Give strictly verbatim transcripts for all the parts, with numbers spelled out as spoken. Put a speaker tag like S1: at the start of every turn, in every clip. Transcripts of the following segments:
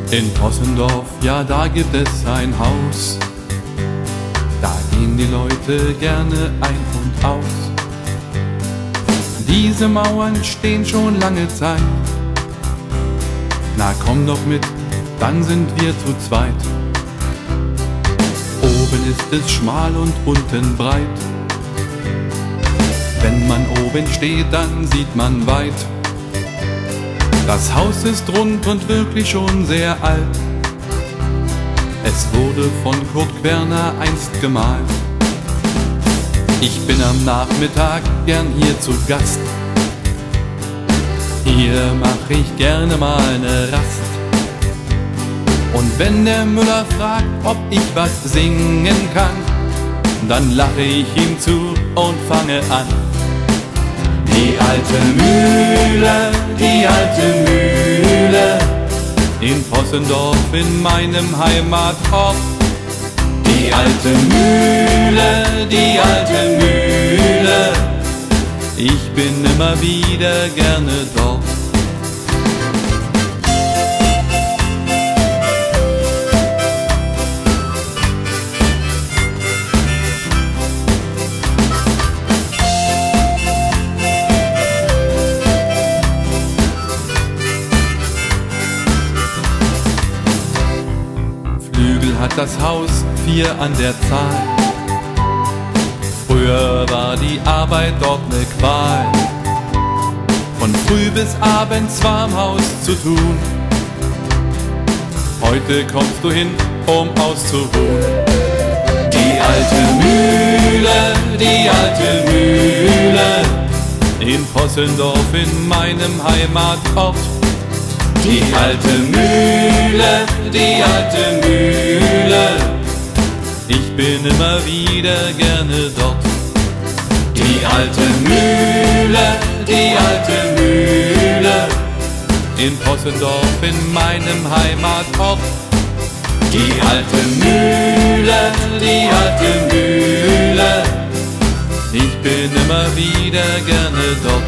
S1: In Possendorf, ja, da gibt es ein Haus. Da gehen die Leute gerne ein und aus. Diese Mauern stehen schon lange Zeit. Na komm doch mit, dann sind wir zu zweit. Oben ist es schmal und unten breit. Wenn man oben steht, dann sieht man weit. Das Haus ist rund und wirklich schon sehr alt. Es wurde von Kurt Querner einst gemalt. Ich bin am Nachmittag gern hier zu Gast. Hier mach ich gerne mal ne Rast. Und wenn der Müller fragt, ob ich was singen kann, dann lache ich ihm zu und fange an. Die alte Mühle, die alte Mühle, in Possendorf in meinem Heimatort. Die alte Mühle, die alte Mühle, ich bin immer wieder gerne dort. Hat das Haus vier an der Zahl. Früher war die Arbeit dort ne Qual. Von früh bis abends war im Haus zu tun. Heute kommst du hin, um auszuruhen. Die alte Mühle, die alte Mühle, in Possendorf in meinem Heimatort. Die alte Mühle, die alte Mühle, ich bin immer wieder gerne dort. Die alte Mühle, die alte Mühle, in Possendorf in meinem Heimatort. Die alte Mühle, die alte Mühle, ich bin immer wieder gerne dort.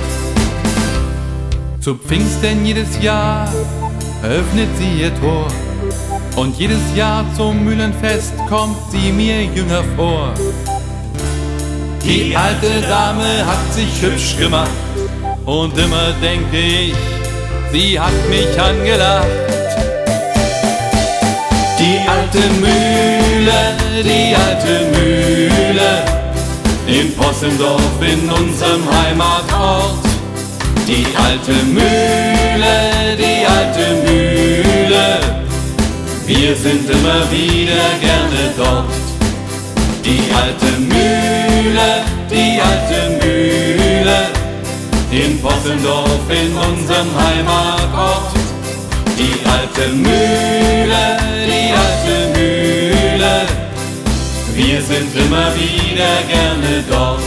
S1: Zu Pfingsten jedes Jahr öffnet sie ihr Tor, und jedes Jahr zum Mühlenfest kommt sie mir jünger vor. Die alte Dame hat sich hübsch gemacht, und immer denke ich, sie hat mich angelacht. Die alte Mühle, die alte Mühle, in Possendorf in unserem Heimatort. Die alte Mühle, die alte Mühle, wir sind immer wieder gerne dort. Die alte Mühle, die alte Mühle, in Possendorf in unserem Heimatort. Die alte Mühle, die alte Mühle, wir sind immer wieder gerne dort.